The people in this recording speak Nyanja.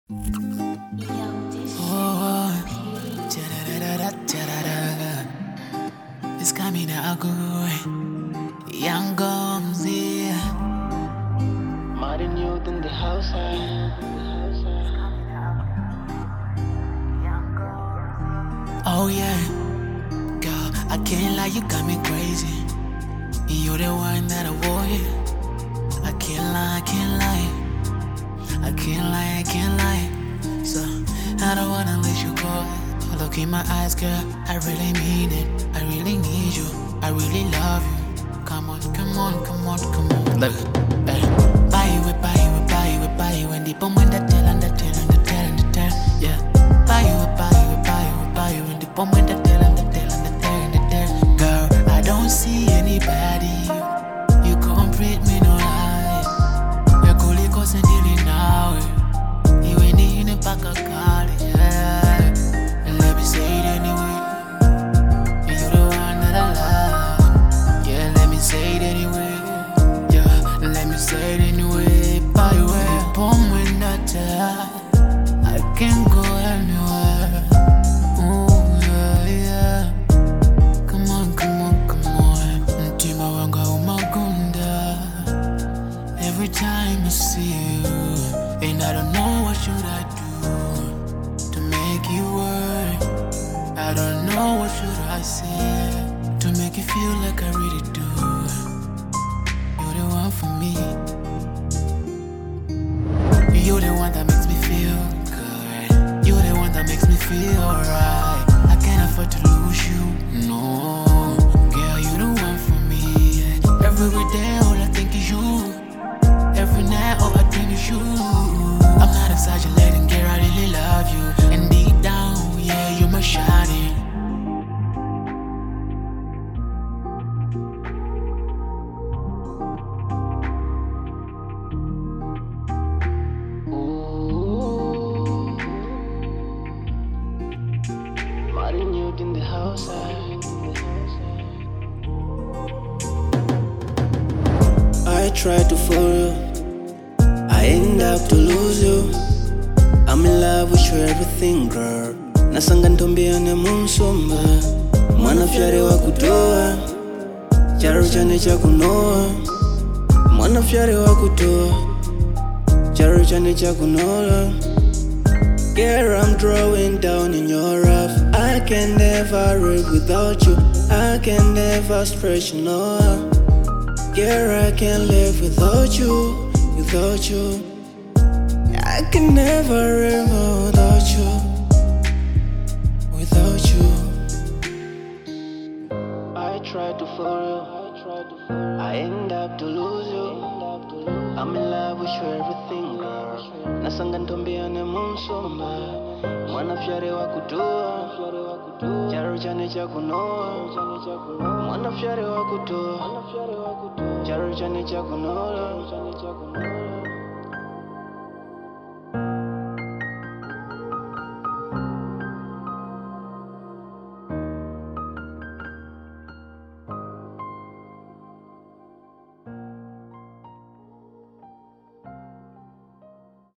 Oh, da-da-da-da-da-da-da. It's coming out good. Young Gumsy. Modern youth in the house. Oh yeah, girl, I can't lie, you got me crazy. You're the one that I want. I can't lie, I can't lie. I can't lie, I can't lie. So I don't wanna let you go. Look in my eyes, girl, I really mean it. I really need you. I really love you. Come on, come on, come on, come on. Look, hey. Buy you, buy you, buy you, buy you, and deep on the tail and the tail and the tail and the tail. Yeah. Buy you, buy you, buy you, buy you, and deep on the tail and the tail and the tail and the tail. Girl, I don't see anybody. You complete me, no lie. You're cool, you and dealing now. You ain't in a pack of card, yeah. And let me say it anyway. You're the one that I love. Yeah, let me say it anyway. Yeah, let me say it anyway. By the way, bomb when that I can go anywhere. Oh, yeah, yeah. Come on, come on, come on. Ntima wanga umagunda. Every time I see you, and I don't know what should I do to make you work. I don't know what should I say to make you feel like I really do. You're the one for me. You're the one that makes me feel good. You're the one that makes me feel alright. I can't afford to lose you, no. Girl, you're the one for me. Every day all I think is you. Every night all I dream is you. I'm not exaggerating, girl, I really love you. And deep down, yeah, you're my shining. Modern youth in the house. I try to follow, I end up to lose you. I'm in love with you, everything, girl. Nasanga ntombea na munsomba. Mwana fyare wa kutoa, charo chane cha kunoa. Mwana fyare wa kutoa, charo chane cha kunoa. Girl, I'm drawing down in your rough. I can never live without you. I can never stretch, no. Girl, I can't live without you, without you. I can never live without you, without you. I try to follow, I end up to lose you. I'm in love with you, everything, girl. Nasanga ntombea na munsomba. Mwana fyare wa kutoa, charo chane cha kunoa. Mwana fyare wa kutoa, charo chane cha kunoa.